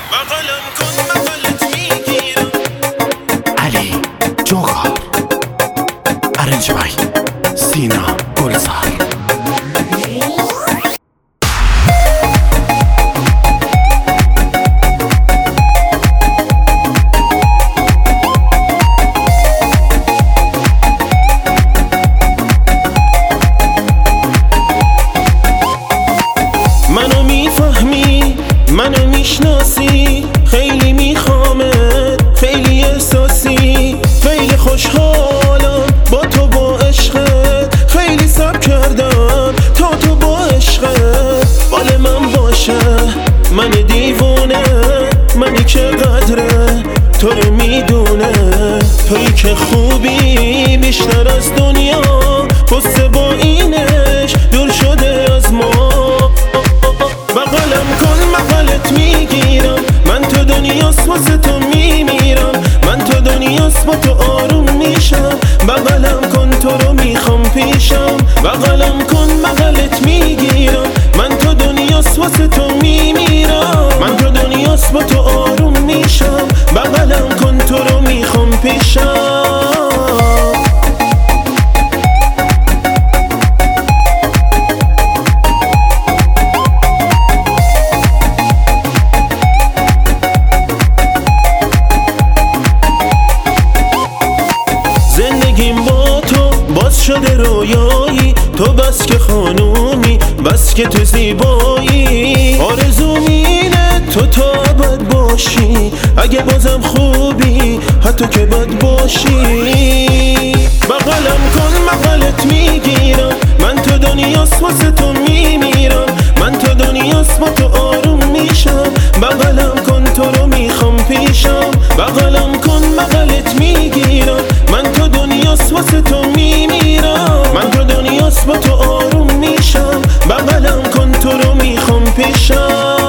بغلم کن بغلت میگیرم. علی جوغار ارنج بای سینا گلزار. منو میفهمی، منو میشناسی، خیلی میخوامت، خیلی احساسی، خیلی خوشحالم با تو، با عشقت، خیلی صبر کردم تا تو با عشقت مال من باشه. من دیوونه، منی که قدره تو رو میدونه، تویی که خوبی بیشتر از دنیا، قصه با اینش دور شده از ما. بغلم کن بغلت میگیرم، من تو دنیاست واسه تو میمیرم، من تو دنیاست با تو آروم میشم. بغلم کن تو رو میخوام پیشم، بغلم کن بغلت میگیرم، من تو دنیاست واسه تو میمیرم، من تو دنیاست با تو آروم میشم. بغلم کن تو رو میخوام پیشم. زندگیم با تو باز شده رویایی، تو بس که خانومی، بس که تو زیبایی، آرزوم اینه تو تا ابد باشی، اگه بازم خوبی حتی که بد باشی. بغلم کن بغلت میگیرم، من تو دنیاست واسه تو میمیرم، من تو دنیاست با تو آروم میشم. بغلم کن تو رو میخوام پیشم، بغلم کن بغلت میگیرم، من تو دنیاست واسه تو میمیرم، من تو دنیاست با تو آروم میشم. بغلم کن تو رو میخوام پیشم.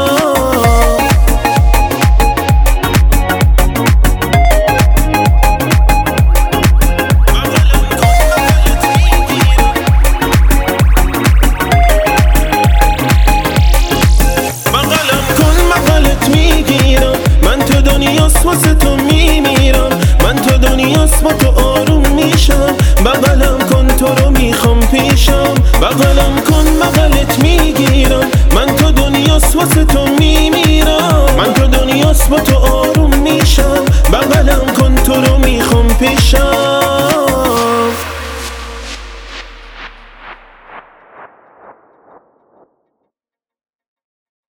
واسه تو میمیرم، من تو دنیاست با تو آروم میشم. بغلم کن تو رو میخوام پیشم، بغلم کن بغلت میگیرم، من تو دنیاست واسه تو میمیرم، من تو دنیاست با تو